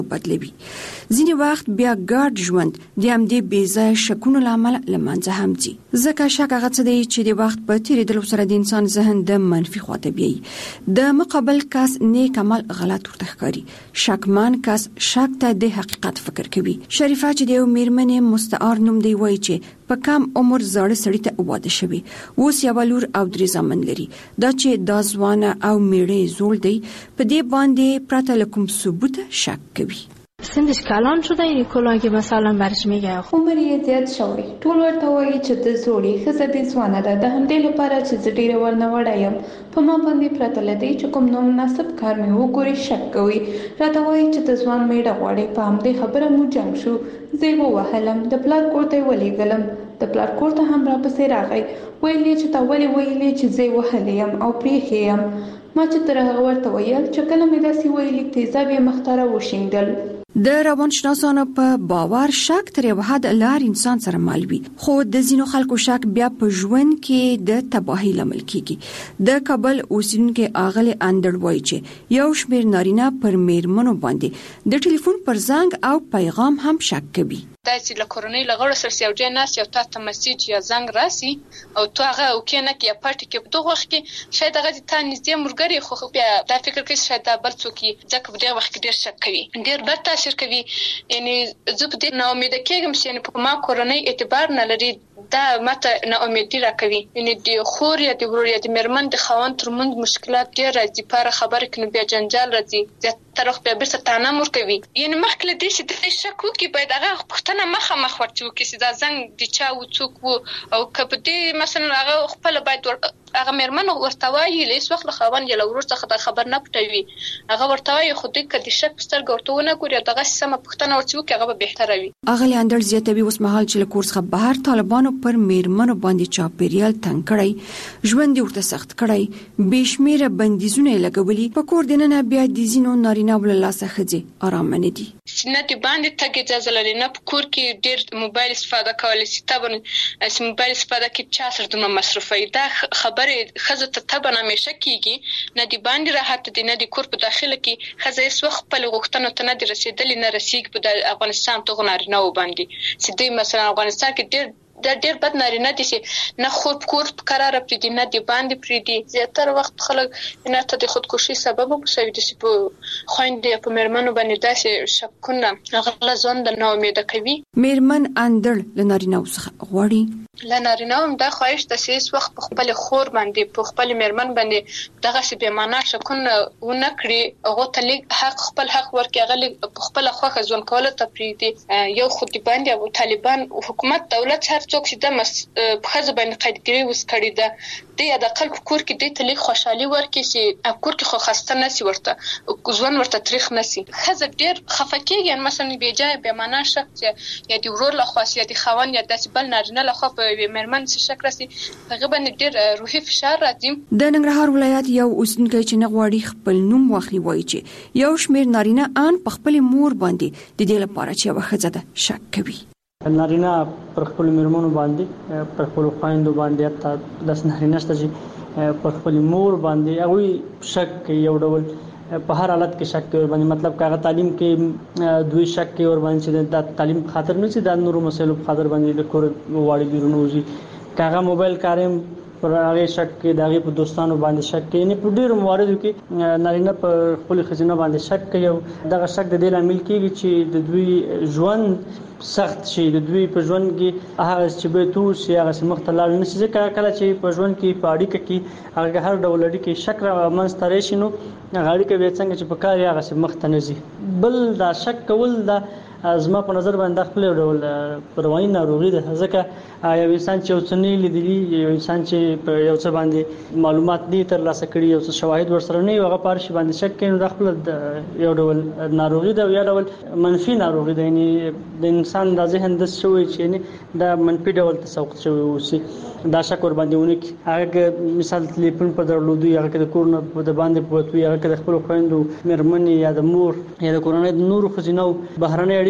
بدلوي. ځینې وخت بیا ګډ ژوند د همدې بېځایه شکونو له امله له منځه هم ځي. ځکه شک هغه څه دی چې د وخت په تېرېدلو سره د انسان ذهن د منفي خواته بیایي. د مقابل کس نیک عمل غلط ورته ښکاري. شکمن کس شک ته د حقیقت فکر کوي. شریفه چې د یو مېرمنې مستعار نوم دی وایي چې په کم عمر زاړه سړي ته واده شوی، اوس یوه لور او 3 زامن لري. دا چې دا ځوانه او میړه زوړ دی په دې باندې پرته له کوم ثبوت شک کوي. سنش کلان شده این کلا که مثلا برش میگه عمر یې زیات شوی. ټول ورته وایي چې د زوړې ښځه دې ځوانه ده. د همدې لپاره چې زه ډېره ورنه وړه یم، په ما باندې پرته له دې چې کوم نامناسب کار مې وګوري شک کوي. راته وایي چې د ځوان میړه غواړي. په همدې خبره مو جنګ شو. زه یې ووهلم، د پلار کور ته یې ولېږلم. د پلار کور ته هم راپسې راغی. ویل یې چې تا ولې ویلې چې زه یې وهلی یم او پرېښې یم. ما چې تر هغه ورته ویل چې کله مې داسې ویلي تیزاب یې مخ ته راوشیندل. د روانشناسانو په باور شک تر یو حد لار انسان سره مل وي، خو د ځینو خلکو شک بیا په ژوند کې د تباهۍ لامل کیږي. د کابل اوسیدونکي اغلې اندړ وایي چې یو شمېر نارینه پر میرمنو باندې د ټلیفون پر زنګ او پیغام هم شک کوي. دا چې له کورنۍ له غړو سره یو ځای ناست یو تا ته مسیج یا زنګ راسي او تو هغه اوکې نه کې یا پټ کې په دغه وخت کې شاید هغه تا نږدې ملګري خو بیا دا فکر کوي شاید دا بل څوک وي، ځکه په دې وخت کې ډېر شک کوي، ډېر بد تاثیر کوي. یعنی زه په دې ناامیده کېږم چې یعنې په ما کورنۍ اعتبار نه لري. دا ماته ناامیدي راکوي. یعنی د خور یا د ورور یا د مېرمن د خاوند ترمنځ مشکلات ډېر راځي. په هره خبره کې نو بیا جنجال راځي. زیاتره وخت بیا بیرته طعنه هم ورکوي. یعنې مخکې له دې چې دې شک وکړي باید هغه پوښتنه مخامخ ورته وکړي چې دا زنګ د چا و، څوک و، او که په دې مثلا هغه خپله باید هغه مېرمن ورته وایي له هېڅ وخت له خاوند یا له ورور څخه دا خبر نه پټوي. هغه ورته وایي خو دوی که د شک په سترګه ورته ونه ګوري او دغسې سمه پوښتنه ورته وکړي هغه به بهتره وي. اغلې اندړ زیاتوي اوس مهال چې له کور څخه بهر طالبانو پر میرمنو باندې چاپېریال تنګ کړی، ژوند یې ورته سخت کړی، بې شمېره بندیزونه یې لګولي. په کور دننه بیا د ځینو نارینه‌و له لاسه ښځې ارامه نه دي. نه د باندې تګ اجازه لري، نه په کور کې ډېر موبایل استفاده کولی شي. طبعا موبایل استفاده کې چا سره دومره مصرفوي. دا خبرې ښځو ته طبعا همیشه کېږي. نه د باندې راحت دی، نه د کور په داخله کې ښځه هېڅ وخت خپلو غوښتنو ته نه دي رسېدلې، نه رسېږي په افغانستان دغو نارینه‌و باندې چې دوی مثلا افغانستان کې ډېر بد نارینه دي چې نه خور په کور په قراره پرېږدي، نه د باندې پرېږدي. زیاتره وخت خلک نه ته د خودکشي سبب هم شوي دي چې په خویندو یا په مېرمنو باندې داسې شکونه هغه له ځان ناامیده کوي. مېرمن اندړ له نارینه‌و څخه غواړي له نارینه‌و هم دا خواهش ده چې هېڅ وخت په خپلې خور باندې په خپلې مېرمن باندې دغسې بېمعنا شکونه ونه کړي. هغو ته لږ خپل حق ورکړي، هغه لږ په خپله خوښه ژوند کولو ته پرېږدي. یو خو د باندې او طالبان حکومت دولت هر څوک چې د په ښځو باندې قیدګیري اوس کړې ده، دی حداقل په کور کې دوی ته لږ خوشحالي ورکړي چې کور کې خو خسته نه شي، ورته ژوند ورته تریخ نه شي. ښځه ډېر خفه کېږي مثلا بېجایه بېمعنا شک یا د ورور لخوا یا د خاوند یا داسې بل نارینه لخوا په مېرمن څه شک راسي، په هغه باندې ډېر روحي فشار راځي. د ننګرهار ولایت یو اوسیدونکی چې نه غواړي خپل نوم واخلي وایي چې یو شمېر نارینه ان په خپلې مور باندې د دې لپاره چې یوه ښځه ده شک کوي. نارینه پر خپلو مېرمنو باندې، پر خپلو خویندو باندې، حتی داسې نارینه شته چې پر خپلې مور باندې هغوی شک کوي. یو ډول په هر حالت کې شک کوي ورباندې، مطلب که هغه تعلیم کې دوی شک کوي ورباندې چې دا تعلیم په خاطر نه چې دا نورو مسایلو په خاطر باندې د کور غواړي بیرون وځي. که هغه موبایل کاروي پر هغه شک کوي، د هغې په دوستانو باندې شک کوي. یعنې په ډېرو مواردو کې نارینه پر خپلې ښځینه باندې شک کوي او دغه شک د دې لامل کېږي چې د دوی ژوند سخت شي، د دوی په ژوند کې هغه چې باید وشي هغسې مخ ته لاړ نه شي. ځکه کله چې په ژوند کې په اړیکه کې هغه هر ډول اړیکې شک رامنځته راشي نو هغه اړیکه بیا څنګه چې په کار یې هغسې مخ ته نه ځي. بل دا شک کول دا زما په نظر باندې خپل یو ډول رواني ناروغي ده. ځکه یو انسان چې یو څه نه لیدلي، یو انسان چې په یو څه باندې معلومات نه ترلاسه کړي، یو څه شواهد ورسره نه وي، هغه په هر شي باندې شک کوي، نو دا خپله یو ډول ناروغي ده او یا ډول منفي ناروغي ده. یعنې د انسان دا ذهن داسې شوی چې یعنې دا منفي ډول تسوق شوی اوسي، دا شک ور باندې ونه کړي. هغه مثال تلیفون په درلودو، هغه کې د کور نه د باندې پوت وي، هغه کې د خپلو خویندو، مېرمنې یا د مور یا د کورنۍ د نورو ښځینهو بهرنۍ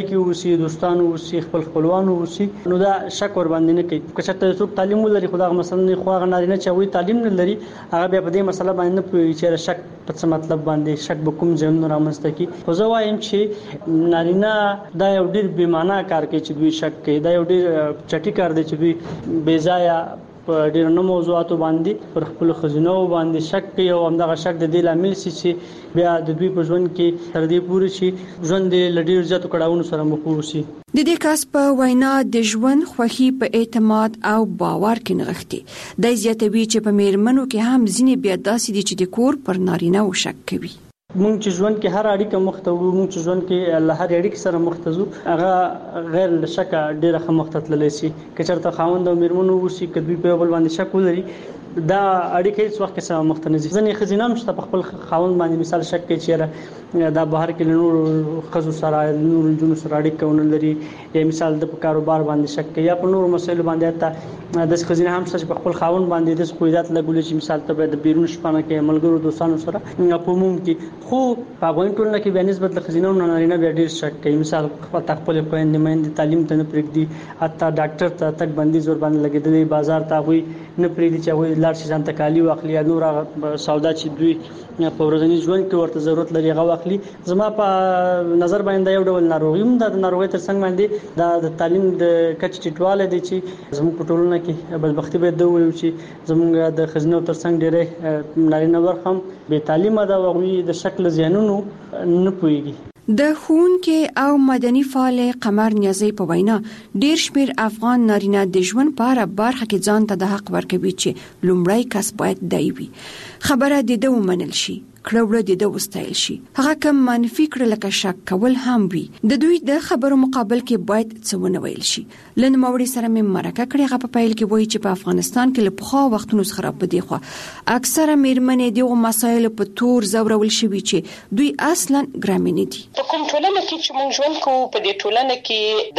اړیکې وسی دوستانو وسی خپلوانو وسی نو دا شک ور باندې نه کوي که څه څوک تعلیم ولري خدای مثلا نه خو هغه نارینه چې وی تعلیم نه لري هغه بیا په دې مسله باندې نه پوهیږي چې شک په څه مطلب باندې شک به کوم ځای نه رامنځته کی خو زه وایم چې نارینه دا یو ډیر بې معنا کار کوي چې دوی شک کوي دا یو ډیر چټي کار دی چې دوی بې ځایه په ډیر نه موضوعاتو باندې پر خپل خزینو باندې شک کوي او همدغه شک د دې لامل شي چې بیا د دوی په ژوند کې تر دې پورې شي ژوند د لډیر زیاتو کړهونو سره مخ وشي. د دې کس په وینا د ژوند خوښي په اعتماد او باور کې نغښتي د زیاتوي چې په میرمنو کې هم ځینې بیا داسې دي چې د کور پر نارینه او شک کوي. مونږ چې ژوند کې هر اړیکه مخته وو مونږ چې ژوند کې له هر اړیکې سره مخته زو هغه غیر شک ډیره مخته تللی شي که چېرته خاوند او میرمنو وشي که دوی په بل باندې شک ولري دا اړیکې هیڅ وخت سره مخته نه ځي. ځنې ښځینه هم شته په خپل خاوند باندې مثال شک کوي چې دا بهر کې نور ښځو سره نور نجونو سره اړیکه ونه لري یا مثال د کاروبار باندې شک کوي یا په نور مسایلو باندې حتی د ښځینه هم شته په خپل خاوند باندې د قیودات لګولې چې مثال ته د بیرون شپانه کې ملګرو دوستانو سره په عموم کې خو په افغان ټولنه کې به نسبت له ښځینه او نارینه بیا ډیر شک کوي. مثال خپل خويندې مېندې تعلیم ته نه پرېږدي حتی ډاکټر ته تک بندي زور باندې لګېدلې بازار ته وي نه پرېږدي چې وي لاړ شي ځان ته کالي واخلي یا نور سودا چې دوی په ورځني ژوند کې ورته ضرورت لري هغه واخلي. زما په نظر باندې یو ډول ناروغي هم د ناروغي تر څنګ باندې د تعلیم د کچ ټیټواله دي چې زموږ په ټولنه کې بدبختی به د ویل چې زموږ د خزینو تر څنګ ډېرې نارینه ورخم به تعلیم دا وغوي د شکل زیانونو نه پويږي. د ښوونکي او مدني فعال قمر نیازی په وینا ډیر شمیر افغان نارینه د ژوند په اړه برخه کې ځان ته د حق ورکوي چې لومړی کس باید دی وي خبره د دوه منل شي کړوړه د وستایل شي هغه کوم منفي کړه لکه شک کول هم وي د دوی د خبرو مقابل کې باید څه ونه ویل شي. لن موري سره مې مرکه کړې هغه په پیل کې وایي چې په افغانستان کې له پخوا وختونو څخه په دی خو اکثره میرمنې دغه مسایل په تور زورول شوي چې دوی اصلا ګرامینې دي. په کوم ټولنه کې چې موږ ژوند کوو په دې ټولنه کې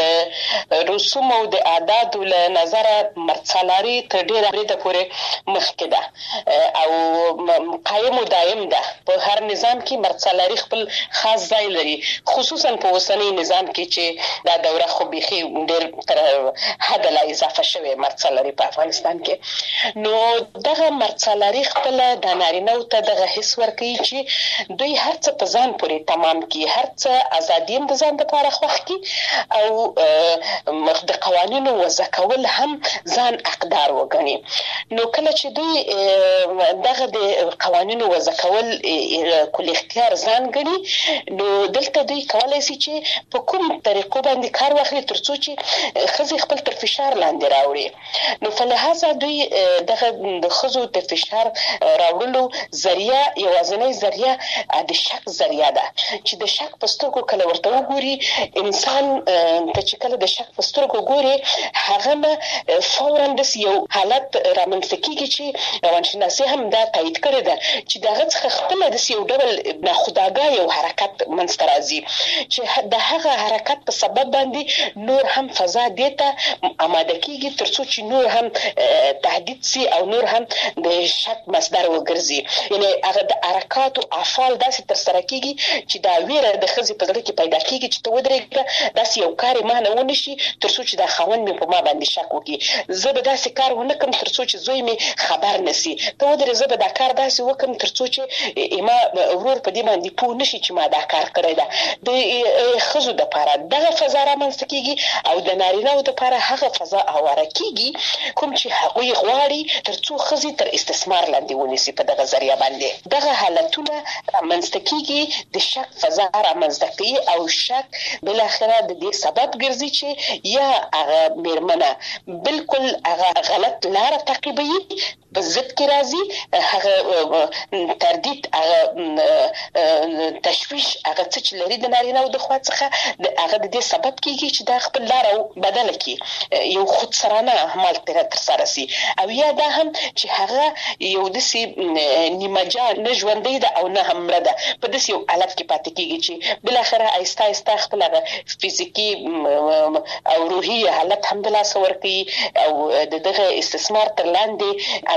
د رسوم او د عادت له نظر مرڅلاري تر ډیره بریده پورې مخکې ده او قایم او دایم ده. په هر نظام کې مرڅلاري خپل خاص ځای لري خصوصا په اوسنۍ نظام کې چې دا دوره خو بيخي ډېر تر حد لا اضافه شوه مرڅلاري په افغانستان کې. نو دغه مرڅلاري خپل د نارینه او ته دغه حس ورکوي چې دوی هر څه په ځان پورې تمام کی هر څه ازادي هم د ځان لپاره خوښ کی او د قوانینو وضع کول هم ځان حقدار وګڼي. نو کله چې دوی دغه د قوانینو وضع کول کل اختیار ځان غني نو دلته دوی کولای شي چې په کوم طریقو باندې کار واخلي ترڅو چې خزي خپل تر فشار لاندې راوړي. نو فلهذا دوی دغه د خزو د فشار راوړلو ذریعہ یوازینی ذریعہ د شک ذریعہ ده چې د شک پسترګو کله ورته وګوري انسان ته چې کله د شک پسترګو ګوري هغه نه فورا د یو حالت رامنځته کیږي چې روانشناسي هم دا تایید کړی ده چې دغه څخه خپل د یو ډول ناخودآګاه یو حرکت منځته راځي چې د هغه حرکت په سبب باندې نور هم فضا دیته آماده کیږي ترڅو چې نور هم تهدید سي او نور هم د شک مصدر وګرځي. یعنی هغه د حرکات او افعال داسې تر سره کیږي چې دا ویره د خزي په ځل کې پیدا کیږي چې ته ودرېږه داسې یو کار ما نه ونشي ترڅو چې دا خوند مې په ما باندې شک وکړي زه به داسې کار ونه کوم ترڅو چې زوی مې خبر نشي ته ودرې زه به دا کار داسې وکم ترڅو چې ما ورور په دې باندې پوه نشي چې ما دا کار کړی ده. د خزو د لپاره دغه فضا رامنځته کیږي او د نارینه د لپاره هغه فضا اواره کیږي کوم چې هغوی غواړي ترڅو خزي تر استثمار لاندې ونیسي. په دغه ذریعہ باندې دغه حالتونه رامنځته کیږي د شک فضا رامنځته کوي او شک بل اخره د دې سبب ګرځي چې یا هغه میرمنه بالکل هغه غلط لار تعقیبوي په ضد کې راځي هغه تردید هغه تشویش هغه څه لري د نارینه او د خوا څخه هغه د دې سبب کیږي چې دا خپل لار بدل کړي یو خود سرانه عمل تر سره سي او یا دا هم چې هغه یو دسي نیمجا نه ژوندۍ ده او نه هم مړه ده په داسې یو حالت کې پاتې کیږي چې بل اخره آهسته آهسته خپل هغه فزیکی او روحي حالت هم د لاس ورکړي او دغه استثمار تر لاندې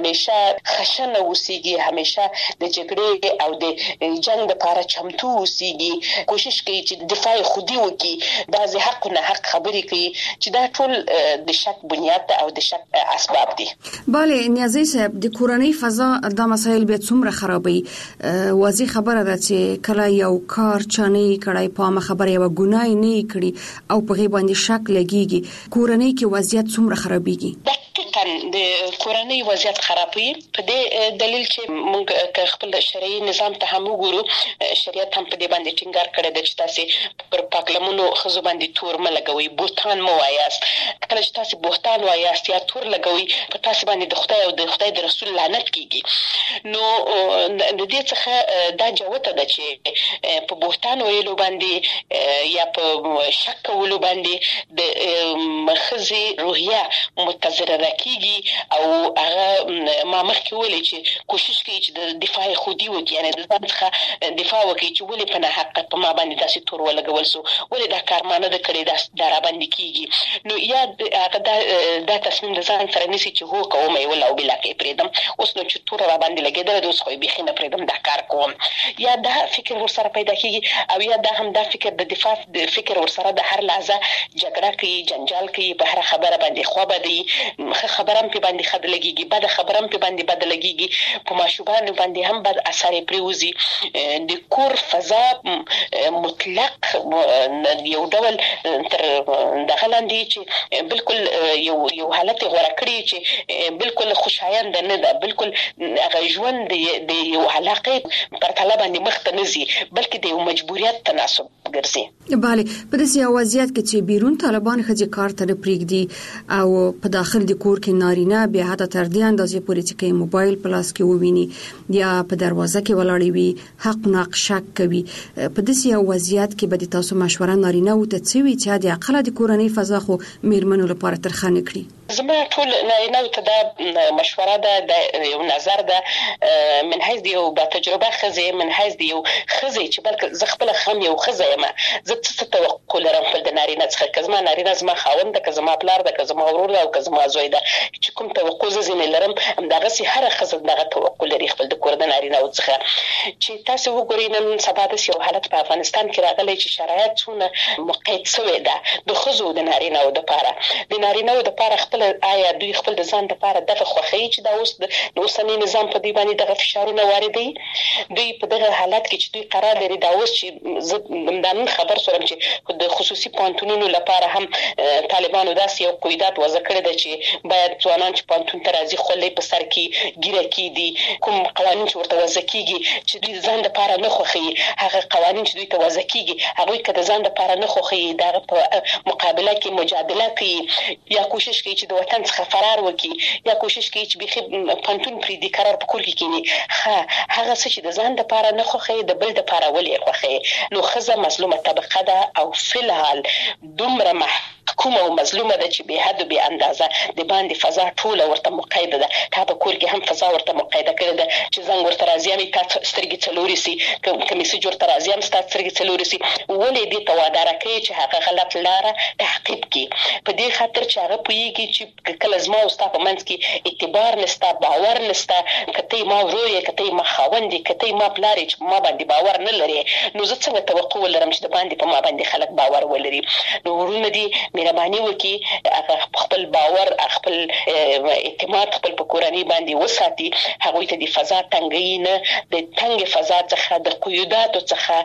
همیشه خشنه اوسېږي، همیشه د جګړې او د جنگ لپاره چمتو اوسېږي، کوشش کوي چې دفاع خودي وکړي، بعضې حق نه حق خبرې کوي، چې دا ټول د شک بنیاد ده او د شک اسباب دي. بله نیازی صاحب، د کورنۍ فضا دا مسایل بیا څومره خرابوي؟ واضح خبره ده چې کله یو کار چانه کړای په ما خبره یو ګناه نه کړي او په غي باندې شک لګيږي، کورنۍ کې وضعیت څومره خرابېږي؟ د کورنۍ وضعیت خرابوي په دې دلیل چې موږ خپل شرعي نظام ته هم وګورو، شریعت هم په دې باندې ټینګار کړی دی چې تاسو پر پاکلمونو خزو باندې تور مه لګوئ، بوتان مه وایاست. کله چې تاسو بوتان وایاست یا تور لګوئ، په تاسو باندې د خدای او د خدای د رسول لعنت کیږي. نو د دې څخه دا جوته ده چې په بوتان ویلو باندې یا په شک کولو باندې د خزي روحیه متضرره کیږي، او هغه ما مخکې ویلي چې کوشش کوي چې د دفاع خودي وکړي، یعنی د ځان څخه دفاع وکړي چې ولې په ناحقه په ما باندې داسې تور ولګول سو، ولې دا کار ما نه ده کړی، دا راباندې کیږي. نو یا هغه دا تصمیم د ځان سره نیسي چې هو کوم یې ولا او بلا کې پرېږدم، اوس نو چې تور راباندې لګېدله ده اوس خو یې بیخي نه پرېږدم، دا کار کوم. یا دا فکر ورسره پیدا کیږي، او یا دا هم دا فکر د دفاع فکر ورسره د هر لحظه جګړه کوي، جنجال کوي، په هر خبره باندې خوا بدوي، خبره هم په باندې خد لګيږي، بد خبره هم په باندې بد لګيږي، په ماشومان باندې هم بد اثر پریوزي. د کور فضا مطلق یو ډول تر دغه لاندې چې بالکل یو حالت غوړه کړی چې بالکل خوشایند نه ده، بالکل هغه ژوند د یو علاقه پر طلب باندې مخ ته نزي، بلکې د یو مجبوریت تناسب ګرځي. بله په داسې وضعیت کې چې بیرون طالبان خځې کار ته پرېږدي او په داخل د کور کې نارینه بیا حتی تر دې اندازې پورې چې موبایل په لاس کې وویني یا په دروازه کې ولاړې وي، حق ناق شک کوي، په داسې وضعیت کې به تاسو مشوره نارینه او ته څه وی چې د عقل د کورنۍ فضا خو میرمنو لپاره ترخه نه کړي؟ زما ټول نارینه ته دا مشوره ده، د یو نظر ده من حیث د یو با تجربه خزه، من حیث د یو خزه چې بلکې زه خپل خم یو خزه یم، زه څه توقع لرم خپل د نارینه څخه، که زما نارینه زما خاوند ده، که زما پلار ده، که زما ورور ده، او که زما زوی ده، چې کوم توقع زه ځینې لرم، همدغسې هره ښځه دغه توقع لري خپل د کور د نارینه‌و څخه. چې تاسو وګورئ نن سبا داسې یو حالت په افغانستان کې راغلی چې شرایط څونه مقید شوی ده د ښځو د نارینه‌و دپاره. د نارینه‌و دپاره خپل آیا دوی خپل د ځان دپاره دغه خوښوي چې دا اوس د اوسني نظام په دوی باندې دغه فشارونه واردوي؟ دوی په دغه حالت کې چې دوی قرار لري دا اوس چې زه دا نن خبر شوم چې د خصوصي پوهنتونونو لپاره هم طالبانو داسې یو قیودات وضع کړی ده چې باید ځوانان چې پوهنتون ته راځي خولۍ په سر کې ګیره کېږدي، کوم قوانین چې ورته وضع کېږي چې دوی ځان دپاره نه خوښوي، هغه قوانین چې دوی ته وضع کېږي هغوی که د ځان دپاره نه خوښوي د هغه په مقابله کې مجادله کوي، یا کوشش کوي چې د وطن څخه فرار وکړي، یا کوشش کوي چې بیخي پوهنتون پرېږدي، قرار په کور کې کښېني. هغه څه چې د ځان دپاره نه خوښوي د بل دپاره ولې خوښوي؟ نو ښځه مظلومه طبقه ده او فی الحال دومره محکومه او مظلومه ده چې بې حد و بې اندازه د باندې فضا ټوله ورته مقیده ده. تا په کور کې هم فضا ورته مقیده کړې ده چې زنګ ورته راځي هم تا سترګې څلورې سي، که میسج ورته راځي هم ستا سترګې څلورې سي. ولې دې ته واداره کوي چې هغه غلط لاره تعقیب کړي؟ په دې خاطر چې هغه پوهېږي چې کله زما او ستا په منځ کې اعتبار نسته، باور نسته، که ته یې ما ورور یې، که ته یې ما خاوند یې، که ته یې ما پلار یې چې په ما باندې باور نه لرې، نو زه څنګه توقع ولرم چې د باندې په ما باندې خلک باور ولري؟ نو ورونه دي مهرباني وکړي، هغه خپل باور، خپل اعتماد خپل په کورنۍ باندې وساتي، هغوی ته د فضا تنګوي نه، د تنګې فضا څخه د قیوداتو څخه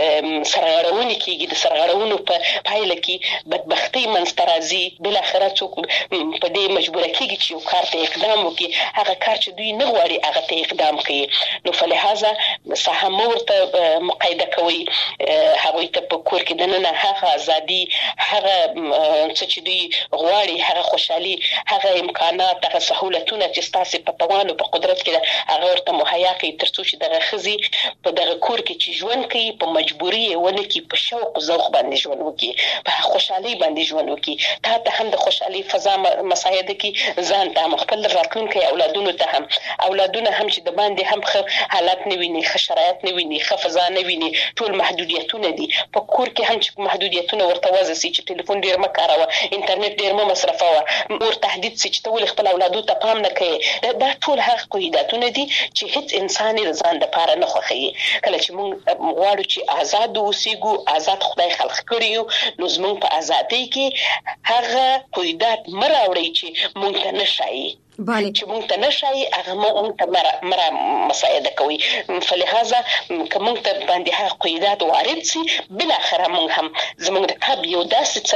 سرغړونې کېږي، د سرغړونو په پایله کې بدبختۍ منځته راځي، بالاخره څوک په دې مجبوره کېږي چې یو کار ته اقدام وکړي، هغه کار چې دوی نه غواړي هغه ته اقدام کوي. نو فلهذا ساحه مه ورته مقیده کوئ، هغوی ته په کور کې دننه هغه ازادي، هغه څه چې دوی غواړي، هغه خوشحالي، هغه امکانات، هغه سهولتونه چې ستاسې په توان او په قدرت کې ده هغه ورته مهیا کړي، تر څو چې دغه ښځې په دغه کور کې چې ژوند کوي په مجبوري یې ونه کړي، په شوق او ذوق باندې ژوند وکړي، په خوشحالۍ باندې ژوند وکړي. تا ته هم د خوشحالۍ فضا مساعده کړي، ځان ته هم، خپل راتلونکي اولادونو ته هم، اولادونه هم چې د باندې هم ښه حالت نه ویني، ښه شرایط نه ویني، ښه فضا نه ویني، ټول محدودیتونه دي. په کور کې هم چې محدودیتونه ورته وضع سي چې ټلیفون ډېر مه کاروه، انټرنیټ ډیر مو مصرفوه، مور تهدید سي چې ته ولې خپل اولادو ته پام نه کوي. دا ټول هغه قیوداتونه دي چې هیڅ انسان یې ځان لپاره نه خوښوي. کله چې موږ غواړو چې آزاد اوسېږو، آزاد خدای خلق کړی یو، نو زموږ په ازادۍ کې هغه قیودات مه راوړئ چې موږ ته نه ښایي. بله چې موږ ته نشي هغه موږ ته مره مساعده کوي. فلهذا که موږ ته باندې هغه قیودات وارد سي، بل اخره موږ هم زموږ د کب یو داسې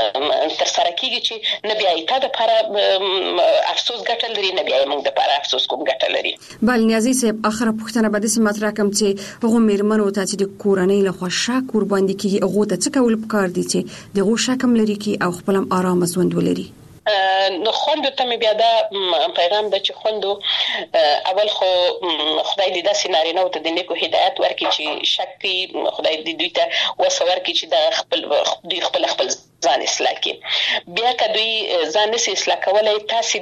څه تر سره کیږي چې نه بیا ایته د لپاره افسوس ګټه لري، نه بیا موږ د لپاره افسوس کوم ګټه لري. بل نیازي صاحب، اخره پوښتنه به د سمات راکم چې هغه میرمنو ته چې د کورنۍ له خوا شک ور باندې کیږي، هغه ته څه کول پکار دي چې دغه شکم لري کی او خپل آرام ژوند ولري؟ نو خوندو ته مې بیا دا پیغام ده چې خوندو اول خو خدای دې داسې نارینه او ته د نیکو هدایت ورکړي چې شک کوي، خدای دې دوی ته وسه ورکړي چې دا خپل ځان اصلاح کړي. بیا که دوی ځان نشي اصلاح کولای، تاسو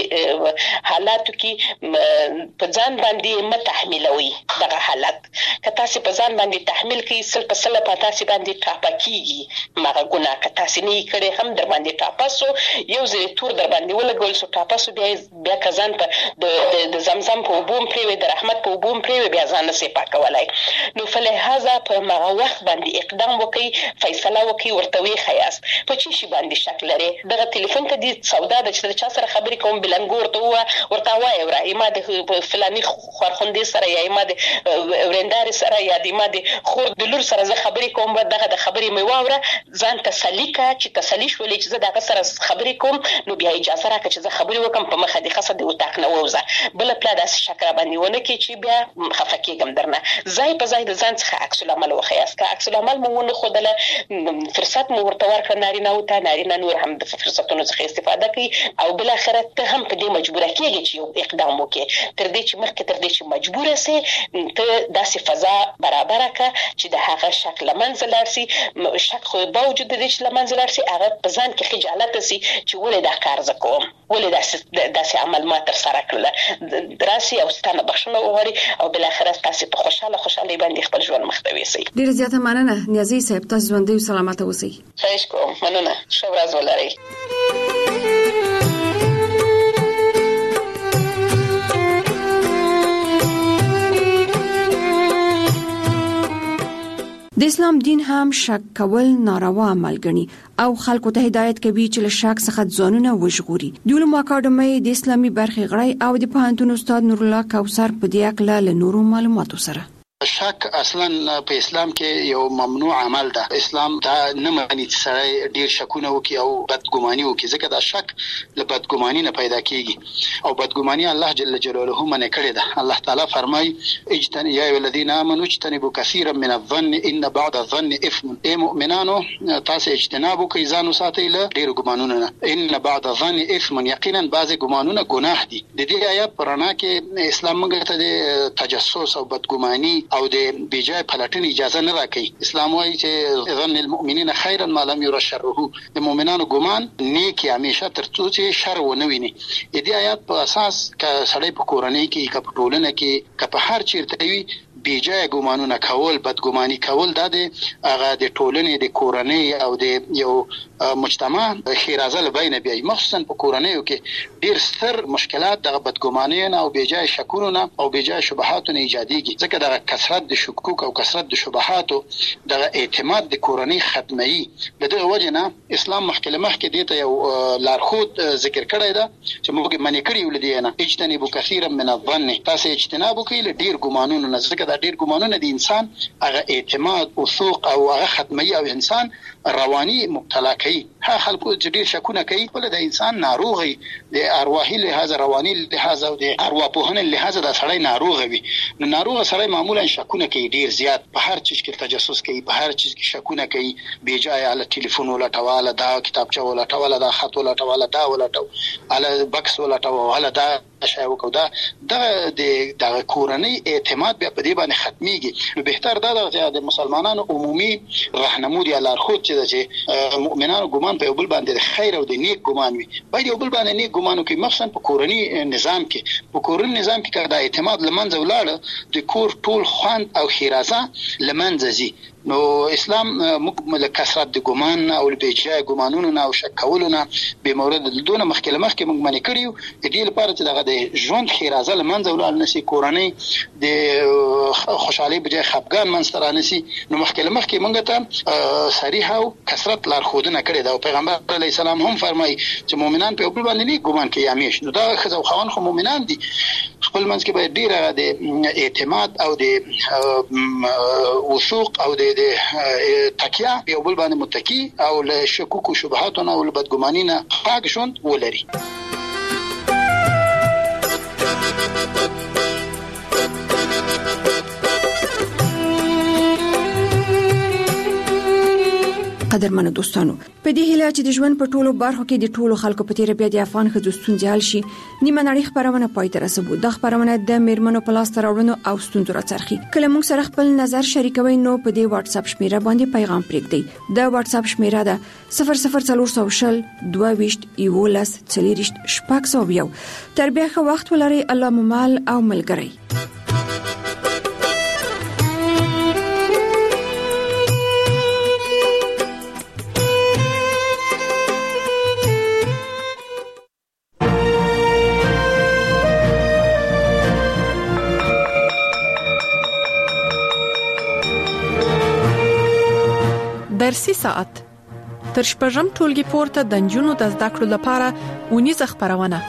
داسې حالاتو کې په ځان باندې متحملوي. دغه حالت که تاسو په ځان باندې تحمل کړئ، سل په سل په تاسو باندې ټاپه کیږي. ماغه ګناه که تاسو نه کړی هم در باندې ټاپه سو، یو ځای تور در باندې ولګول سو ټاپه سو، بیا که ځان په د زمزم په اوبو پریوي، د رحمت په اوبو پریوي، بیا ځان نشي پاکولای. نو فلهذا په ماغه وخت باندې اقدام وکړي، فیصله وکړي، ورته وی خیاس په چی شي باندې شک لري. دغه ټلیفون ته دي سودا د چې چا سره خبرې کوم بلنګور ته ورته وایي ورا ما د فلاني خورخوندې سره یا ما د ورندار سره یا د ما د خور د لور سره زه خبرې کوم، دغه د خبرې مې واوره، ځان تسلی کا چې تسلی شولې چې زه دغه سره خبرې کوم، نو بیا اجازه راکړه چې زه خبرې وکم، په مخه دې خاصه د وتاق نه ووزه. بل پلا داسې شک را باندې ونه کې چې بیا خفه کېږم درنه. ځای په ځای د ځان څخه عکس العمل وخیاست. که عکس العمل مو ونه خودله، فرصت مو ورته ورکړه، نارینه او ته نارینه نور هم د فرصتونو څخه استفاده کوي، او بل اخره ته هم په دې مجبوره کېږي چې یو اقدام وکړي. تر دې چې مخکې تر دې چې مجبوره سي، ته داسې فضا برابر کړه چې د هغه شک لمنځه لاړ سي. شک خو باوجود د دې چې لمنځه لاړ سي، هغه په ځان کې خجالت سي چې ولې دا کار زه کوم، ولې داسې عمل ما تر سره کړل، دراسي او ستانه بخښنه وغواړي، او بل اخره تاسو په خوشاله باندې خپل ژوند مخ ته ویسي. ډیره زیاته مننه نیازي صاحب، تاسو ژوندۍ او سلامت اوسئ. خواهش کوم. مننه. ښه ورځ ولرئ. د اسلام دین هم شک کول ناروا عمل ګڼي او خلکو ته هدایت کوي چې له شک څخه ځانونه وژغوري. د علومو اکاډمۍ د اسلامي برخې غړی او د پوهنتون استاد نور الله کوثر په دې اړه له نورو معلوماتو سره شک اصلا په اسلام کې یو ممنوع عمل ده. اسلام دا نه معنی چې سړی ډیر شکونه وکي او بدګماني وکي، ځکه دا شک له بدګماني نه پیدا کیږي، او بدګماني الله جل جلاله منع کړی ده. الله تعالی فرمای اجتنبوا یا الذين امنوا اجتنبوا كثيرا من الظن ان بعض الظن اثم. اي مؤمنانو تاسو اجتناب کوئ، ځان وساتئ له ډیر ګمانونو نه. ان بعض الظن اثم، یقینا بعض ګمانونه ګناه دي. د دې آیات پرانا کې اسلام موږ ته د تجسس او بدګماني او د بیجای پلټنې اجازه نه راکړي. اسلام وايي چې ظن المؤمنین خیرا ما لم ير شره، د مؤمنانو ګمان نیکی همیشه تر څو چې شر ونه ویني. د دې آیات په اساس ک سړی په کورنۍ کې، ک په ټولنه کې، ک په هر چیرته وي، بیجای ګمانونه کول، بدګماني کول، دا د هغه د ټولنې د کورنۍ او د یو مجتمع خیرازه لبینه بیا، مخصوصا په کورنیو کې ډیر ستر مشکلات د بدګمانۍ او بیجای شکونو او بیجای شبهاتو نه ایجادېږي. ځکه د کثرت د شکوک او کثرت د شبهاتو د اعتماد د کورنۍ ختمي. د دې وجه نه اسلام مخکې دیته یو لارښود ذکر کړی ده چې موږ منې کړی ولدي نه اجتنبوا كثيرا من الظن، تاسو اجتناب وکړئ له ډیر ګمانونو نه، ځکه دا ډیر ګمانونه د انسان هغه اعتماد او وثوق او هغه ختمي او انسان رواني مبتلا کوي. ها خلکو چې ډیر شکونه کوي، ول د انسان ناروغي د ارواحي لحاظ، رواني لحاظ او د ارواپوهنې لحاظ د سړی ناروغ وي. نو ناروغ سړی معمولا شکونه کوي ډیر زیات، په هر چیز کې تجسس کوي، په هر چیز کې شکونه کوي، بیجای علی ټلیفون ولا ټواله، دا کتابچه ولا ټواله، دا خط ولا ټواله، دا ولا ټواله، علی بکس ولا ټواله، دا شای وکاو، دا د کورنۍ اعتماد بیا په دې باندې ختميږي. نو بهتر دا د مسلمانانو عمومي راهنمود یا لارښود چې مؤمنانو ګمان په بل باندې خیر او د نیک ګمان وي، باید یو بل باندې نیک ګمان وکړي. مخصوصا په کورنۍ نظام کې دا اعتماد لمنځه ولاړ، د کور ټول خوند او خیرازه لمنځه ځي. نو اسلام موږ له کثرت د ګمان او بېجای ګمانونو نه او شک کولو نه به مورد دونه مخکې موږ منې کړیو د دې لپاره چې دغه د ژوند خیرازه لمنځه ولاړ نشي کورنۍ د خوشحالي بجای خفګان منځته رانشي نو مخکې موږ ته صریح او کثرت لارښودنه کړې ده او پیغمبر علیه السلام هم فرمایي چې مؤمنان په خپل باندې نه ګمان کوي همیشه نو دا ښځه او خاوند خو مؤمنان دي خپل منځ کې باید ډېره د اعتماد او د وثوق او د تکیه یو بل باندې متکی او له شکوک او شبهات او له بدګماني نه پاک ژوند ولري. قدرمنو دوستانو په دې هیله چې د ژوند په ټولو برخو کې د ټولو خلکو په تیر بیا د افغان ښځو ستونزې حل شي نیمه نړۍ خبرونه پای ته رسوي د خبرونه د میرمنو په لاس راوړنو او ستونزو راڅرخي کله موږ سره خپل نظر شریکوي نو په دې واتس اپ شمیره باندې پیغام پرېږدئ د واتس اپ شمیره ده 00400 22 11 40 شپږ تر بیا ښه وخت ولرئ الله مو مال او ملګری. درسي ساعت تر شپږم ټولګي پورته د نجونو د زده کړو لپاره ونیزه خبرونه.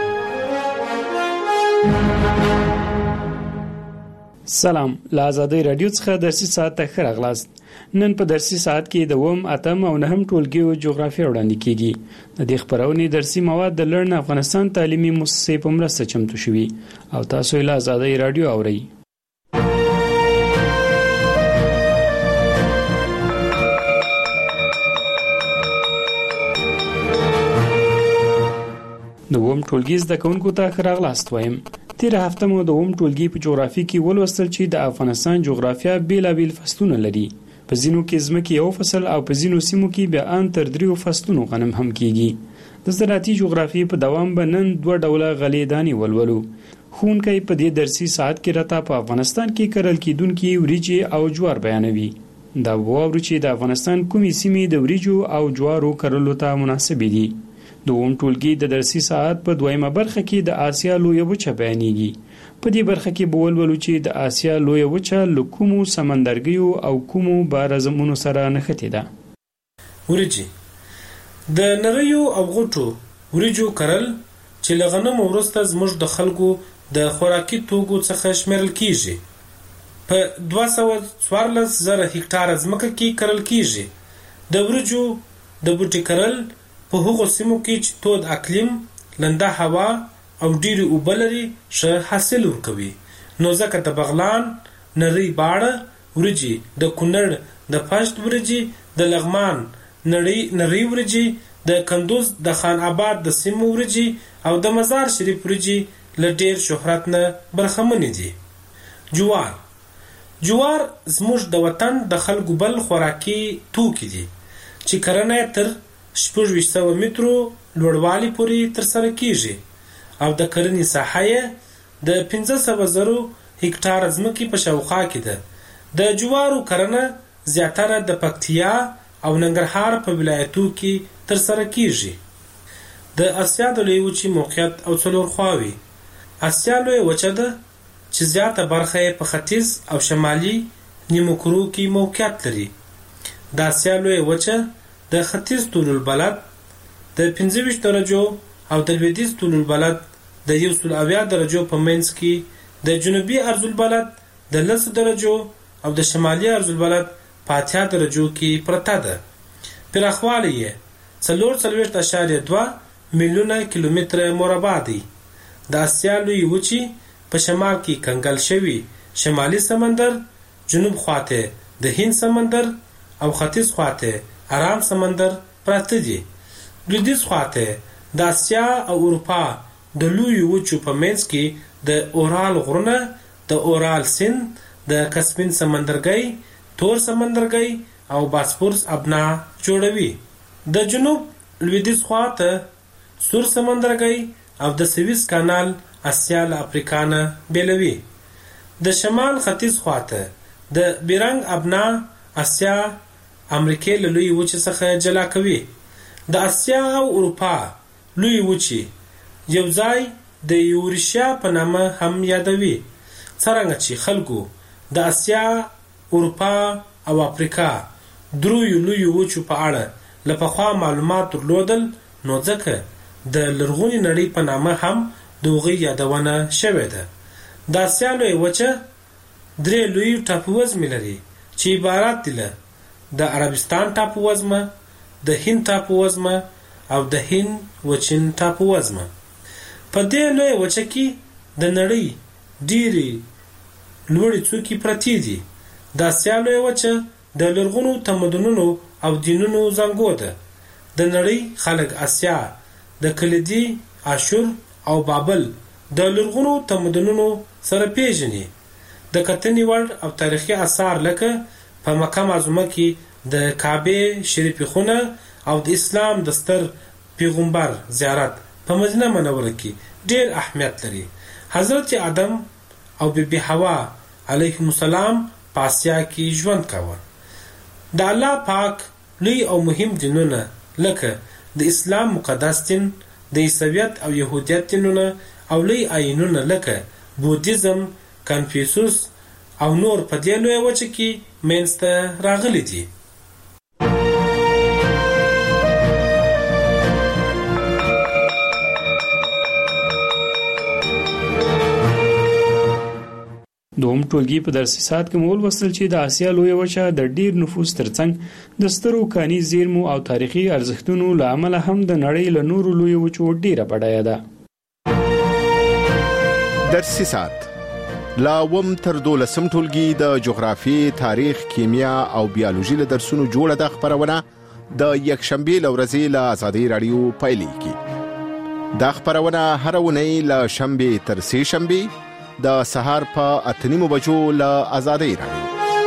سلام، له آزادۍ رادیو څخه درسي ساعت ته ښه راغلاست. نن په درسي ساعت کې د 8 او 9 ټولګیو جغرافیه وړاندې کیږي. د دې خبرونې درسي مواد د لرن افغانستان تعلیمي مؤسسې په مرسته چمتو شوي او تاسو یې له آزادۍ رادیو اورئ. د ووم ټولګي زده کوونکو ته ښه راغلاست وایم. تیره هفته مو د ووم ټولګي په جغرافي کې ولوستل چې د افغانستان جغرافیه بیلابیل فصلونه لري. په ځینو کې ځمکې یو فصل او په ځینو سیمو کې بیا ان تر 3 فصلونو غنم هم کیږي. د زراعتي جغرافي په دوام به نن 2 ډوله غلې دانې ولولو. ښوونکی په دې درسي ساعت کې راته په افغانستان کې کرل کېدونکي وریجې او جوار بیانوي. دا واورو چې د افغانستان کومې سیمې د وریجو او جوارو کرلو ته مناسبې دي. د ووم ټولګي د درسي ساعت په دویمه برخه کې د آسیا لویه وچه بیانېږي. په دې برخه کې به ولولو چې د آسیا لویه وچه له کومو سمندرګیو او کومو بارزمونو سره نښتې ده. وریجې د نریو او غوټو وریجو کرل چې له غنمو وروسته زموږ د خلکو د خوراکي توکو څخه شمیرل کیږي. په 214,000 هکتاره ځمکه کې کرل کیږي. د وریجو د بوټي کرل په هغو سیمو کې چې تود اقلیم، لنده هوا او ډیرې اوبه لري ښه حاصل ورکوي. نو ځکه د بغلان، نری باړه وریجې، د کونړ د پشت وریجې، د لغمان نری وریجې، د کندوز د خان آباد د سیمو وریجې او د مزار شریف وریجې له ډیر شهرت نه برخمنې دي. جوار زموږ د وطن د خلکو بل خوراکي توکي دي چې کرنه تر 600 مترو لوړوالي پورې ترسره کیږي او د کرنې ساحه یې د 500,000 هکتاره ځمکې په شاوخوا کې ده. د جوارو کرنه زیاتره د پکتیا او ننګرهار په ولایتو کې ترسره کیږي. د اسیا د لویې وچې موقعیت او څلور خواوې. اسیا لویه وچه ده چې زیاته برخه یې په ختیځ او شمالي نیمو کرو کې موقعیت لري. د اسیا لویه وچه د ختیځ طول البلد د 25 درجو او د لویدیځ طول البلد د 170 درجو په منځ کې، د جنوبي عرض البلد د 10 درجو او د شمالي عرض البلد په 80 درجو کې پرته ده. پراخوالی یې 4.2 میلیونه کیلومتره مربع دی. د اسیا لویې وچې په شمال کې کنګل شوي شمالي سمندر، جنوب خواته د هند سمندر او ختیځ خواته آرام سمندر پراته دي. لویدیځ خواته د اسیا او اروپا د لویو وچو په منځ کې د اورال غرونه، د اورال سیند، د کسپین سمندرګي، تور سمندرګي او باسفورس ابنا جوړوي. د جنوب لویدیځ خواته سور سمندرګي او د سویس کانال اسیا له افریقا نه بیلوي. د شمال ختیځ خواته د بیرنګ ابنا اسیا امریکا له لوی وچې څخه جلا کوي. د اسیا او اروپا لوی وچې یو ځای د یورشیا په نامه هم یادوي. څرنګه چې خلکو د اسیا، اروپا او افریقا دریو لوی وچو په اړه له پخوا معلومات درلودل، نو ځکه د لرغونې نړۍ په نامه هم د هغوی یادونه شوې ده. د اسیا لوی وچه 3 لوی ټاپووزمې لري چې عبارت دي له د عربستان ټاپووزمه، د هند ټاپووزمه او د هند وچین ټاپووزمه. په دې لوی وچه کې د نړۍ ډېرې لوړې څوکې پرتې دي. د اسیا لوی وچه د لرغونو تمدنونو او دینونو زانګو ده. د نړۍ خلک اسیا د کلیدي، آشور او بابل د لرغونو تمدنونو سره پیژني. د کتنې وړ او تاریخي آثار لکه په مکه معظمه کې د کعبه شریفې خونه او د اسلام د ستر پیغمبر زیارت په مدینه منوره کې ډېر اهمیت لري. حضرت آدم او بیبي حوا علیهم السلام په اسیا کې ژوند کاوه. د الله پاک لوی او مهم دینونه لکه د اسلام مقدس دین، د عیسویت او یهودیت دینونه او لوی آیینونه لکه بودیزم، کنفیوسوس او نور په دې لوی وچه کې منځته راغلي دي. دوم ټولګي په درسي ساعت کې مول وصل چې د آسیا لوی وچه د ډیر نفوس ترڅنګ د سترو کاني زیرمو او تاریخي ارزښتونو له امله هم د نړۍ له نورو لوی وچو ډیره بډایه ده. درسي ساعت لا وم تر 12 ټولګي د جغرافي، تاریخ، کیمیا او بیولوژي له درسونو جوړه د خبرونه د یکشنبه لورځي له آزادۍ رادیو پایلیږي. دا خبرونه هر ونی له شنبه تر سه شنبه د سهار په 8:30 بجو له آزادۍ رادیو.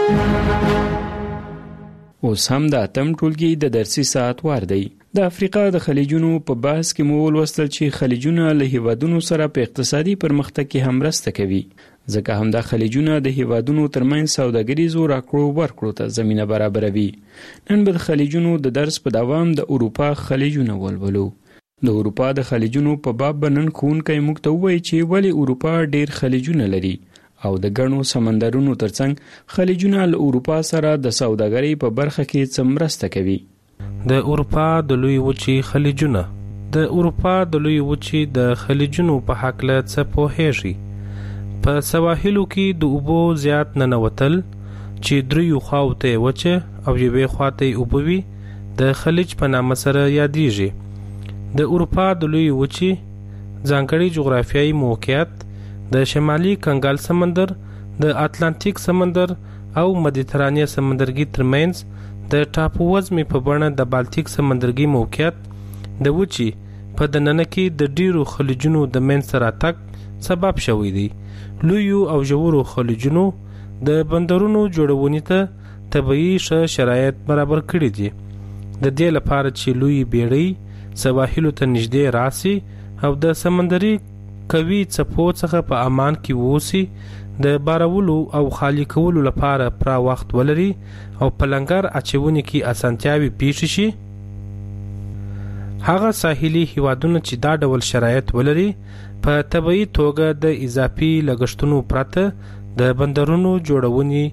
اوس هم د اتم ټولګي د درسي ساعت وار دی. د افریقا د خلیجونو په بحث کې مول وستل چې خلیجونه له هیوادونو سره په اقتصادي پرمختګ کې هم مرسته کوي، ځکه هم د خلیجونه د هیوادونو ترمنځ سوداګریزو راکړو ورکړو ته زمينه برابروي. نن به د خلیجونو د درس په دوام د اروپا خلیجونه ولولو. د اروپا د خلیجونو په باب بنن ښوونکی موږ ته وایي چې ولې اروپا ډیر خلیجونه لري او د ګڼو سمندرونو ترڅنګ خلیجونه له اروپا سره د سوداګرۍ په برخه کې څه مرسته کوي. د اروپا د لوی وچې خلیجونه. د اروپا د لوی وچې د خلیجونو په هکله څه پوهیږي؟ په سواحلو کې د اوبو زیات ننوتل چې دریو خواوته وچه او یوې خواته اوبه وي د خلیج په نامه سره یادېږي. د اروپا د لوی وچې ځانګړي جغرافیایي موقعیت د شمالي کنګال سمندر، د اتلانتیک سمندر او مدیترانې سمندرګي ترمنځ د ټاپووزمې په بڼه د بالتیک سمندرګي موقعیت د وچې په دننه کې د ډیرو خلیجونو د منځته راتګ سبب شوی دی. لویو او ژورو خلیجونو د بندرونو جوړونې ته طبیعي شرایط برابر کړي دي، د دې لپاره چې لوی بیړۍ سواحلو ته نږدې راسي او د سمندري قوي څپو څخه په امان کې ووسي، د بارولو او خالی کولو لپاره پوره وخت ولري او په لنګر اچونې کې اسانتیاوي پیښ شي. هغه ساحلي هیوادونه چې دا ډول شرایط ولري په طبیعي توګه د اضافي لګښتونو پرته د بندرونو جوړونې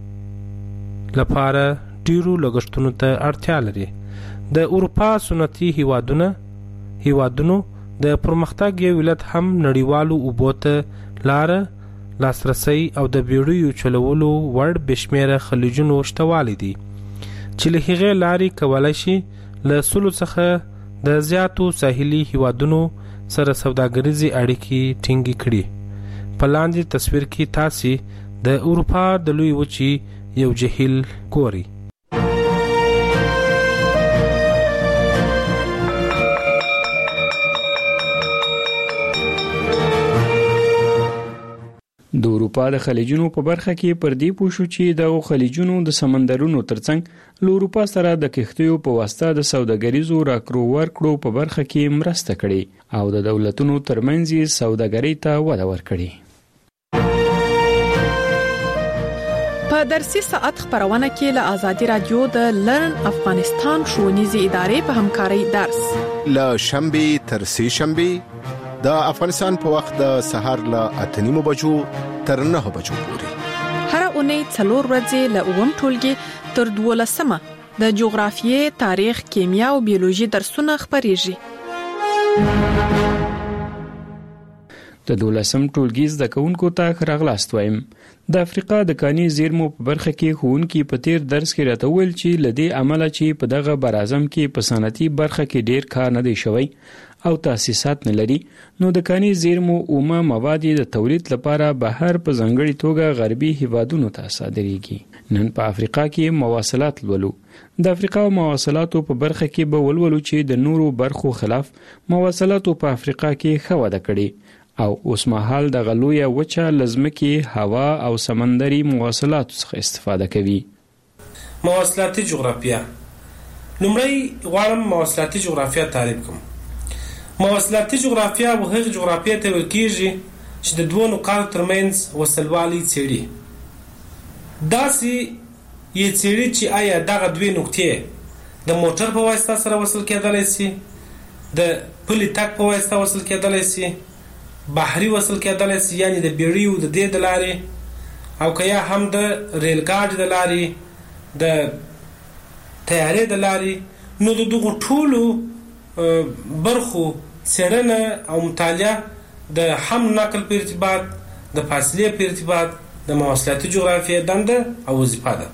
لپاره ډیرو لګښتونو ته اړتیا لري. د اروپا سنتي هیوادونو د پرمختګ یو علت هم نړیوالو اوبو ته لاسرسی او د بیړیو چلولو وړ بشمیره خلیجونو شتوالی دي چې له هغې لارې کولی شي له 100 څخه د زیاتو ساحلي هیوادونو سره سوداګریزي اړیکې ټینګې کړي. په لاندې تصویر کې تاسې د اروپا د لوی وچې یو جهیل ګورئ. د اروپا د خلیجونو په برخه کې پر دې پوښو چې د خلیجونو د سمندرونو ترڅنګ له اروپا سره د کښتیو په واسطه د سوداګریزو راکړو ورکړو په برخه کې مرسته کړې او د دولتونو ترمنځ سوداګرۍ ته وده ورکړې. په درسي ساعت خبرونه کې له آزادي رادیو د لرن افغانستان ښوونیزې ادارې په همکارۍ درس له شنبه تر سه شنبه د افغانستان په وخت د سهار له 8:30 بجو تر 9 بجو پورې هر اونۍ 4 ورځې له اوم ټولګي تر 12 د جغرافیې، تاریخ، کیمیا او بیولوژي درسونه خبريږي. د 12م ټولګي زده کوونکو ته راغلاست وایم. د افریقا د کاني زیرمو په برخه کې ښوونکي په تیر درس کې راته ویل چې لدې عمله چې په دغه برازم کې په صنعتي برخه کې ډیر کار نه دی شوی او تاسیسات نه لري، نو د کاني زیرمو اومه مواد د تولید لپاره بهر په ځانګړي توګه غربي هیوادونو ته صادریږي. نن په افریقا کې مواصلات لولو. د افریقا مواصلاتو په برخه کې به ولولو چې د نورو برخو خلاف مواصلاتو په افریقا کې ښه وده کړې او اوس مهال د غلویه وچه لزمکی هوا او سمندري مواصلاتو څخه استفاده کوي. مواصلاتي جغرافیه. لومړی غواړم مواصلاتي جغرافیه تعریف کوم. مواصلاتي جغرافیه هغه جغرافیه ته ویل کېږي چې د دوه نقاطو ترمنځ وصلوالي څېړي. داسې یې څېړي چې آیا دغه دوه نقطې د موټر په واسطه سره وصل کېدلی شي، د پلي تګ په واسطه وصل کېدلی شي، بحري وصل کېدلی شي، یعنی د بیړیو د دې د لارې، او که یا هم د ریل ګاډي د لارې، د طیارې د لارې. نو د دغو ټولو برخو څېړنه او مطالعه د حمل نقل په ارتباط، د فاصلې په ارتباط د مواصلاتي جغرافیې دنده او وظیفه ده.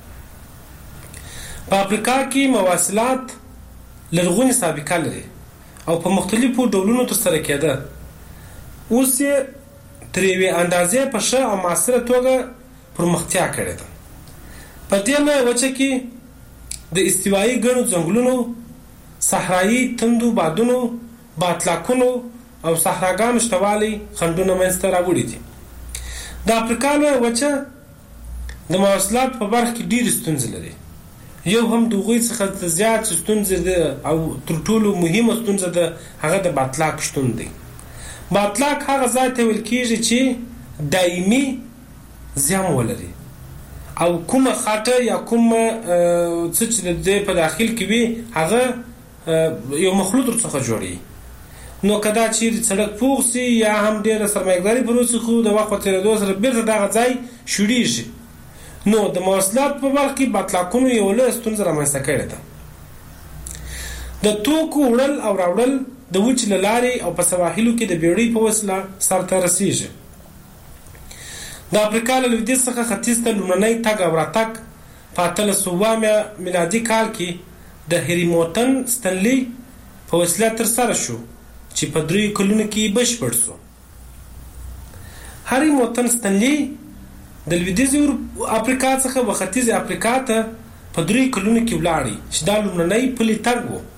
په افریقا کې مواصلات لرغونې سابقه لري او په مختلفو ډولونو ترسره کېده. اوس یې تر یوې اندازې په ښه او معاصره توګه پرمختیا کړې ده. په دې لویه وچه کې د استوایي ګڼو ځنګلونو، صحرایي تندو بادونو، باطلاقونو او صحراګانو شتوالی خنډونه منځته راوړي دي. د افریقا لویه وچه د مواصلات په برخه کې ډېرې ستونزې لري. یو هم د هغوی څخه زیات ستونزې ده او تر ټولو مهمه ستونزه ده هغه د باطلاق شتون دی. باطلاق هغه ځای ته ویل کېږي چې دایمي زیان ولري او کومه خاطر یا کومه څه چې د په داخل کې وي هغه یو مخلوط ورڅخه جوړي. نو که دا چیرې سړک پوخ سي یا هم ډېره سرمایه‌ګذاري پر وسي، خو د وخت په تېرېدو سره بېرته دغه ځای شړېږي. نو د مواصلات په برخه کې باطلاقونو یو لویه ستونزه رامنځته کړې ده. د توکو وړل او راوړل د وچې له لارې او په سواحلو کې د بیړۍ په وسیله سرته رسېږي. د افریقا له لویدیځ څخه ختیځ ته لومړنی تګ او راتګ په 1800 میلادي کال کې د هریموتن ستنلي په وسیله ترسره شو چې په 3 کلونو کې بشپړ شو. هریموتن ستنلي د لویدیځ افریقا څخه و ختیځ افریقا ته په 3 کلونو کې ولاړی چې دا لومړنی پلي تګ و.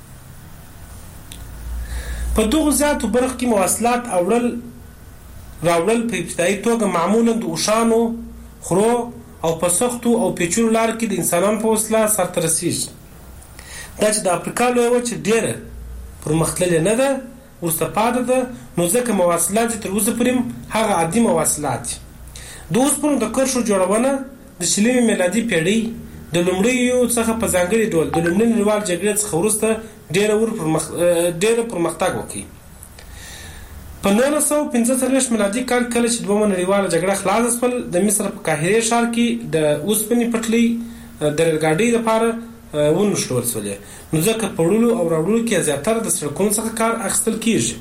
په دغو زیاتو برخو کې مواصلات راوړل په ابتدایي توګه معمولا د اوښانو، خرو او په سختو او پیچلو لارو کې د انسانانو په وسیله سرته رسېږي. دا چې د افریقا لویه وچه ډېره پرمختللې نه ده، وروسته پاتې ده، نو ځکه مواصلات تر اوسه پورې هغه عادي مواصلات دي. د اوسپنو د کرښو جوړونه د 20 میلادي پیړۍ د لومړیو څخه په ځانګړي ډول د لومړۍ نړیوال جګړې څخه وروسته ډېره پرمختګ وکړي. په 1945 میلادي کال کله چې دویمه نړیواله جګړه خلاصه شول، د مصر په قاهره ښار کې د اوسپنې پټلۍ د ریل ګاډۍ لپاره ونښلول شولې. نو ځکه په وړلو او راوړلو کې زیاتره د سړکونو څخه کار اخیستل کېږي.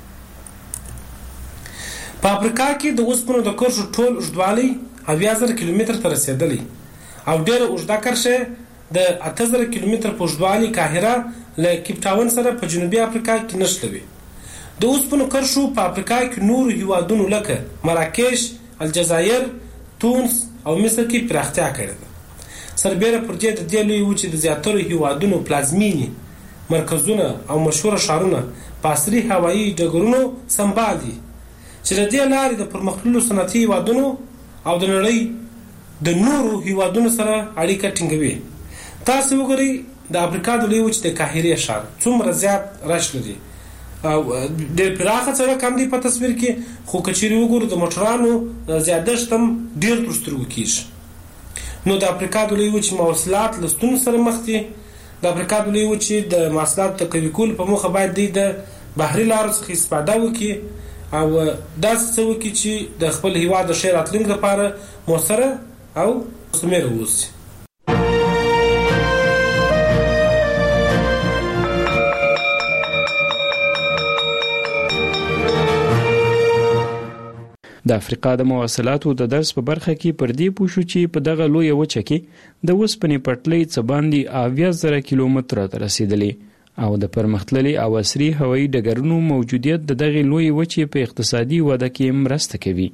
په افریقا کې د اوسپنو د کرښو ټول اوږدوالی 80,000 کیلومتر ته رسېدلی او ډېره اوږده کرښه د 8000 کیلومتر په اوږدوالي قاهره له کیپ ټاون سره په جنوبي افریقا کې نښلوي. د اوسپنو کرښو په افریقا کې نورو هیوادونو لکه مراکش، الجزایر، تونس او مصر کې پراختیا کړې ده. سربیره پر دې د دې لوی وچې د زیاترو هیوادونو پلازمینې مرکزونه او مشهوره ښارونه په عصري هوایي ډګرونو سمبال دي چې د دې لارې د پرمختللو صنعتي هیوادونو او د نړۍ د نورو هیوادونو سره اړیکه ټینګوي. تاسو وګورئ د افریقا د لوی وچې د قاهرې ښار څومره زیات رش لري او ډېر پراخه سړک هم دی په تصویر کې، خو که چیرې وګورو د موټرانو زیادښت هم ډېر تر سترګو کېږي. نو د افریقا د لویې وچې مواصلات له ستونزو سره مخ دي. د افریقا د لویې وچې د مواصلاتو د قوي کولو په موخه باید دوی د بحري لارو څخه استفاده وکړي او داسې څه وکړي چې د خپل هیواد د ښې راتلونکي لپاره مؤثره او مثمره واوسي. د افریقا د مواصلاتو د درس په برخه کې پر دې پوه شو چې په دغه لویه وچه کې د اوسپنې پټلۍ څه باندې 80,000 کیلومتره ته رسېدلې او د پرمختللي او عصري هوایي ډګرونو موجودیت د دغې لویې وچې په اقتصادي وده کې مرسته کوي.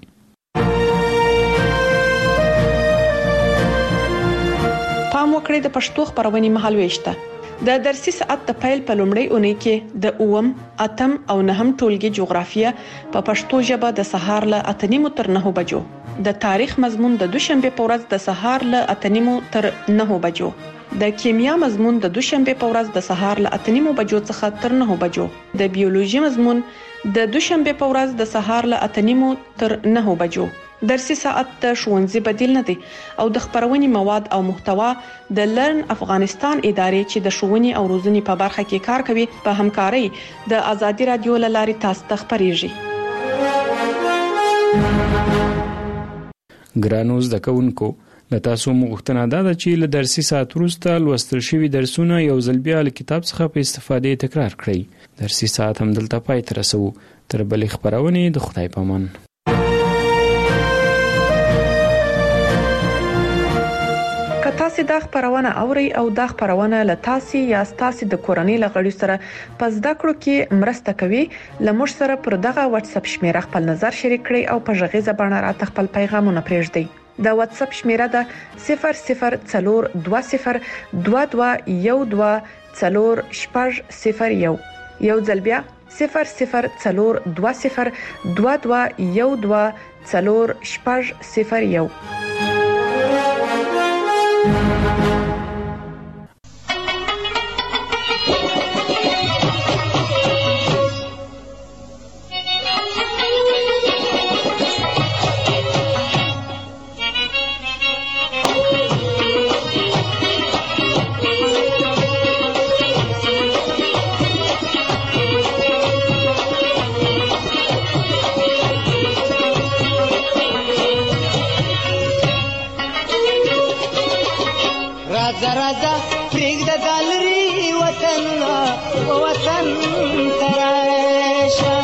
پام وکړئ د پښتو خبرونې مهالويش ته. د درسي ساعت د پیل په لومړۍ اونۍ کې د 8 او 9 ټولګي جغرافیه په پښتو ژبه د سهار له 8:30 تر 9 بجو، د تاریخ مضمون د دوشنبه په ورځ د سهار له 8:30 تر 9 بجو، د کیمیا مضمون د دوشنبه په ورځ د سهار له 8:30 بجو څخه تر 9 بجو، د بیولوژي مضمون د دوشنبه په ورځ د سهار له 8:30 تر 9 بجو. درسي ساعت د ښوونځي بدیل نه دی او د خبرونې مواد او محتوا د لرن افغانستان ادارې چې د ښوونې او روزنې په برخه کې کار کوي په همکارۍ د ازادي رادیو له لارې تاسو ته خبريږي. ګرانو زده کوونکو، له تاسو مغوښتنه ده چې له درسي ساعت وروسته لوستل شوي درسونه یو ځل بیا له کتاب څخه په استفادې تکرار کړئ. درسي ساعت هم دلته پای ته رسوو. تر بلې خبرونې د خدای په امان. که تاسو دا خبرونه اورئ او دا خبرونه له تاسو یا تاسو د کورنۍ لغړي سره په زده کړو کې مرسته کوي، لمر سره پر دغه واتس اپ شمیره خپل نظر شریک کړئ او په ژغیزه باندې راته خپل پیغامونه پرېږدئ. د واتس اپ شمیره ده 004212124001. یو ځل بیا 004212124001. Raja prig the गालरी वतन वतन तराशा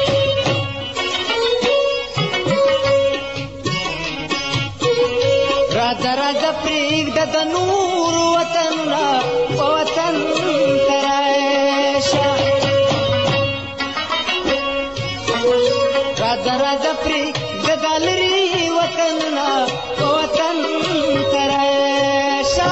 राजा प्रिग द नूर वतन वतन तराशा राजा प्रिग द गालरी वतन वतन तराशा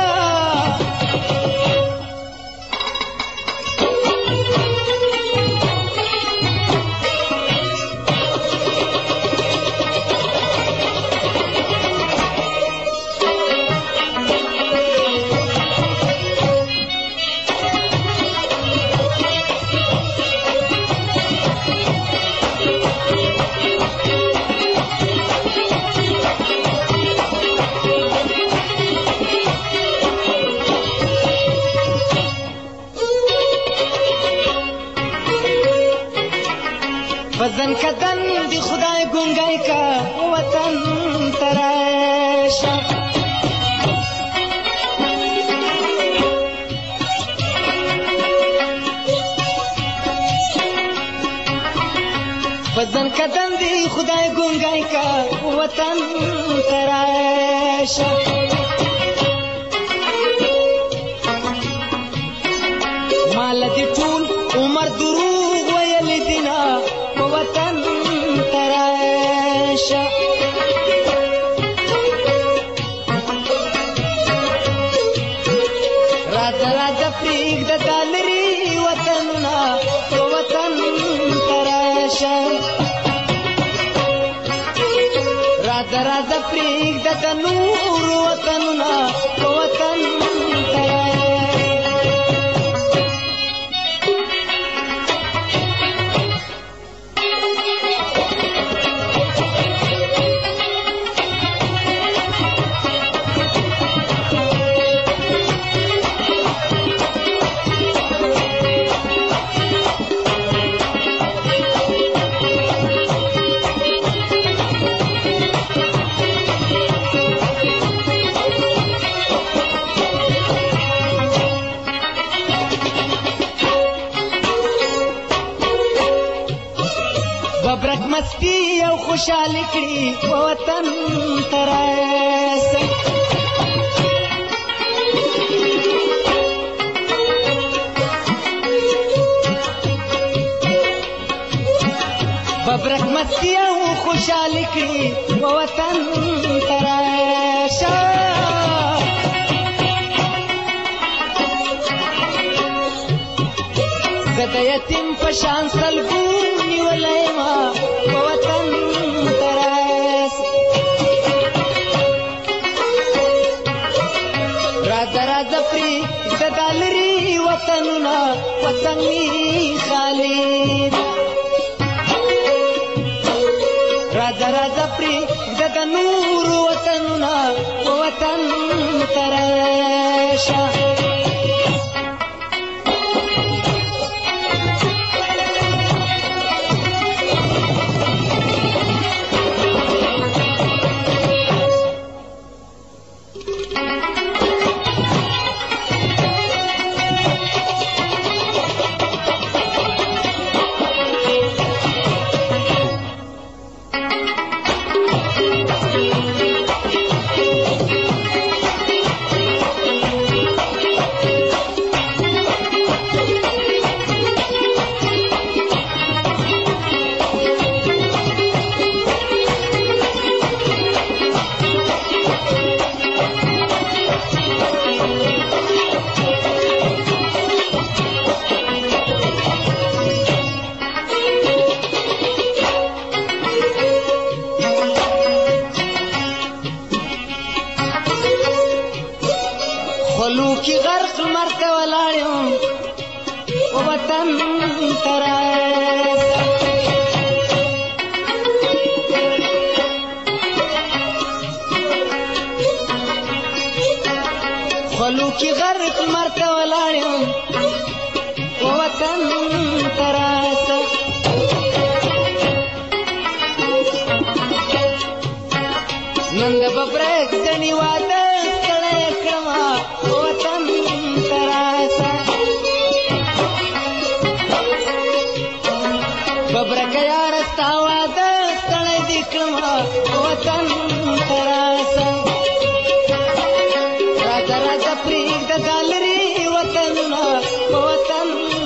वजन कदन दी खुदाई गुंगाई का वतन तराशा वजन कदन दी खुदाई गुंगाई का वतन तराशा माल दी टूल उमर दुरूग वयल दिना वतन तराशा राजा प्रीग द गालरी वतन वतन तराशा राजा प्रीग द नूर वतन वतन तराशा مستی او خوشحالي کړي وطن تراسه ببرک مستی او خوشحالي کړي وطن تراسه د یتیم په شان سلګو نیولای ما وطن تراس راځه راځه پری د دالري وطنونه وطن می خالد راځه راځه پری د نور وطنونه وطن تراس خلوکی غرق مرته ولاړم وطن تراس خلوکی غرق مرته ولاړم وطن تراس نن د ببرک دني واده ببرک یار استاوا د ستړی دی کړما وطن تراسه راځه راځه پرېږده دالري وطنونه وطن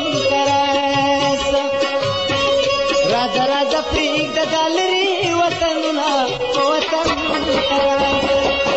تراسه راځه راځه پرېږده دالري وطنونه وطن تراسه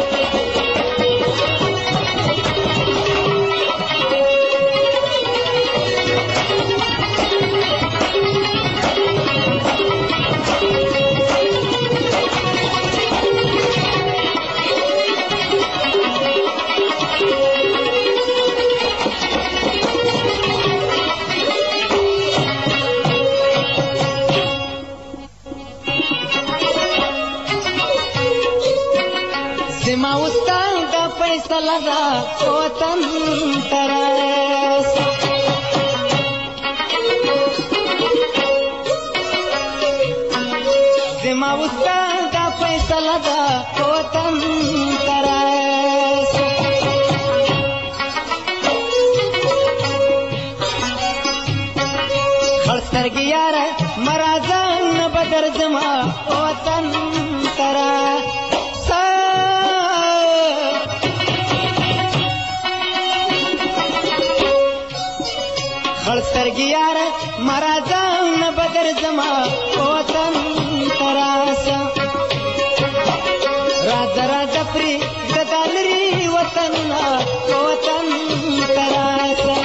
زما وستان دا فیصله ده وطن تراس زما وستان دا فیصله ده وطن تراس خړسترګې یاره مرازه نه بدر زما وطن تراس خړسترګې یاره مرازه نه بدر زما وطن تراسه راځه راځه پرې د دالري وطنونه وطن تراسه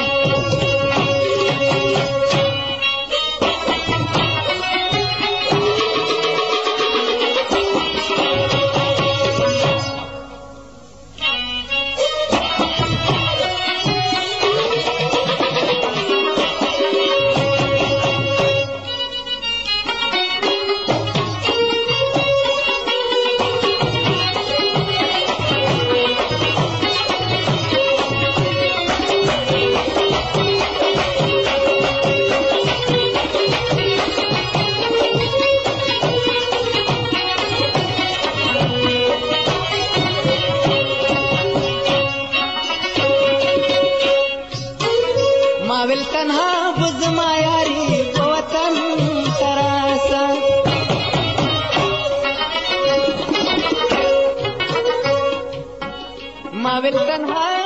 माविल तन्हा बुझमा यारी वतन तरासा ما ول تنها